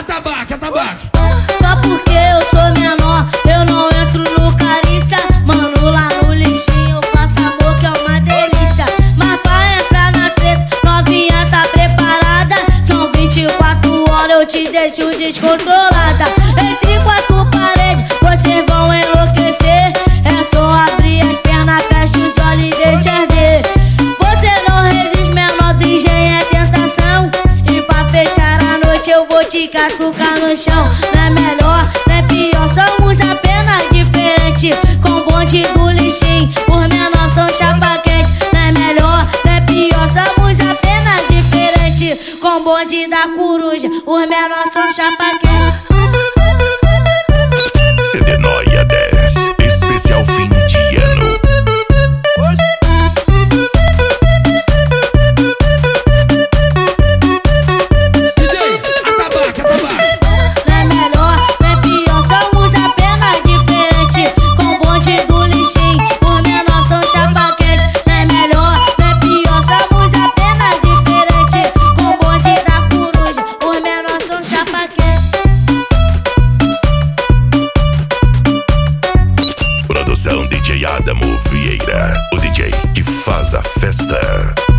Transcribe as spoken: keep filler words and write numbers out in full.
Atabaque, atabaque. Só porque eu sou menor, eu não entro no carícia. Mano, lá no lixinho eu faço amor que é uma delícia. Mas pra entrar na treta, novinha tá preparada. São vinte e quatro horas, eu te deixo descontrolada. Entre quatro paredes, vocês vão enlouquecer. É só abrir as pernas, fecha os olhos e deixa arder. Você não resiste, menor do engenho é tentação. E pra fechar a noite eu vou te catucar no chão. Não é melhor, não é pior, somos apenas diferentes. Com o bonde do lixinho, os menores são chapa quente. Não é melhor, não é pior, somos apenas diferentes. Com o bonde da coruja, os menores são chapa quente. C D Noia dez, especial fim de ano. D J, atabaque, atabaque. Não é melhor, não é pior, somos apenas diferentes. Com o bonde do lixinho, os menores são chapa quente. Não é melhor, não é pior, somos apenas diferentes. Com o bonde da coruja, os menores são chapa quente. Produção D J Adamo Vieira, o D J que faz a festa.